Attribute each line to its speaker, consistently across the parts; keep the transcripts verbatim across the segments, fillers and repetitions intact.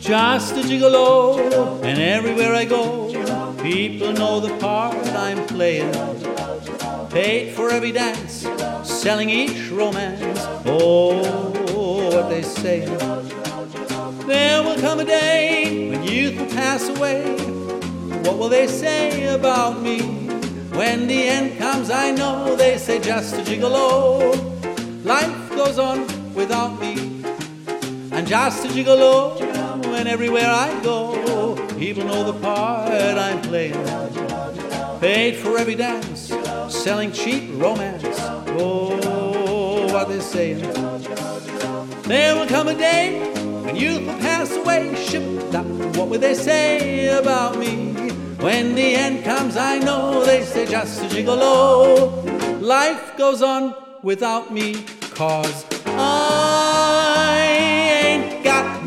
Speaker 1: just a gigolo, and everywhere I go, people know the part I'm playing. Paid for every dance, selling each romance. Oh, what they say. There will come a day when youth will pass away. What will they say about me? When the end comes, I know they say just a gigolo. Life goes on without me. I'm just a gigolo, and everywhere I go, people know the part I'm playing. Paid for every dance, selling cheap romance. Oh, what they're saying. There will come a day when youth will pass away. Ship, what will they say about me? When the end comes, I know they say just a gigolo. Life goes on without me, 'cause I ain't got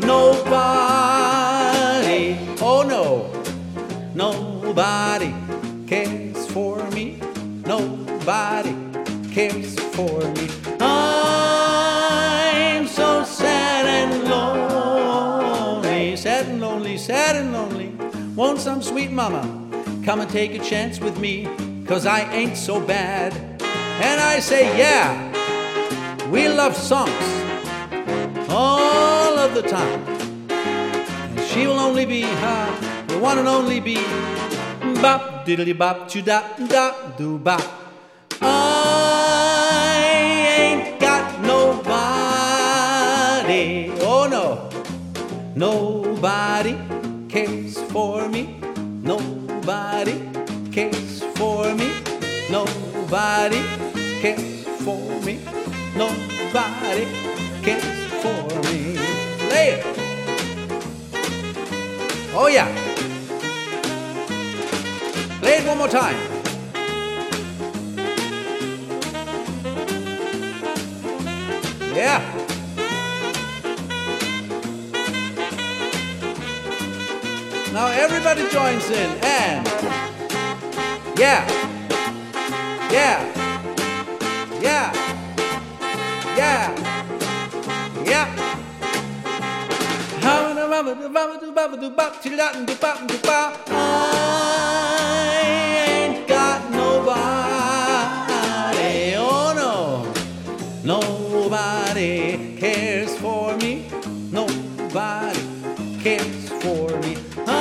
Speaker 1: nobody. Oh no, nobody cares for me. Nobody cares for me. I'm so sad and lonely, sad and lonely, sad and lonely. Won't some sweet mama come and take a chance with me? 'Cause I ain't so bad. And I say, yeah, we love songs all of the time. And she will only be her, the one and only be bop diddly bop to da da do bop. I ain't got nobody. Oh no, nobody cares for me. Nobody cares for me. Nobody cares for me. Nobody cares for me. Play it. Oh yeah. Play it one more time. Yeah. Now everybody joins in and yeah, yeah, yeah, yeah, yeah. I ain't got nobody. Oh no, nobody cares for me. Nobody cares for me.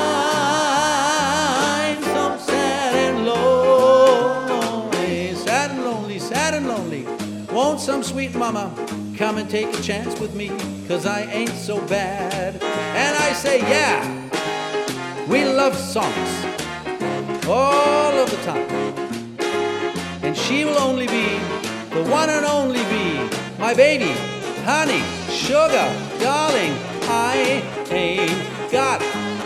Speaker 1: I'm so sad and lonely, sad and lonely, sad and lonely. Won't some sweet mama come and take a chance with me? 'Cause I ain't so bad. And I say, yeah, we love songs all of the time. And she will only be, the one and only be, my baby, honey, sugar, darling. I ain't got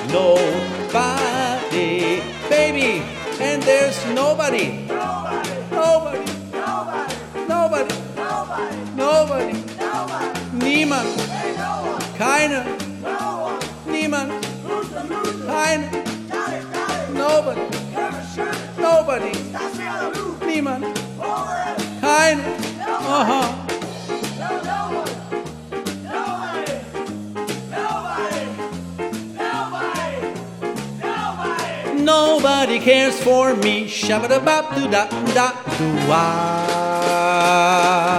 Speaker 1: nobody, baby, and there's nobody, nobody, nobody, nobody, nobody, niemand, keiner, niemand, keiner, nobody, nobody, niemand, keiner, uh-huh. Nobody cares for me. Shabba da bop do da da do ah.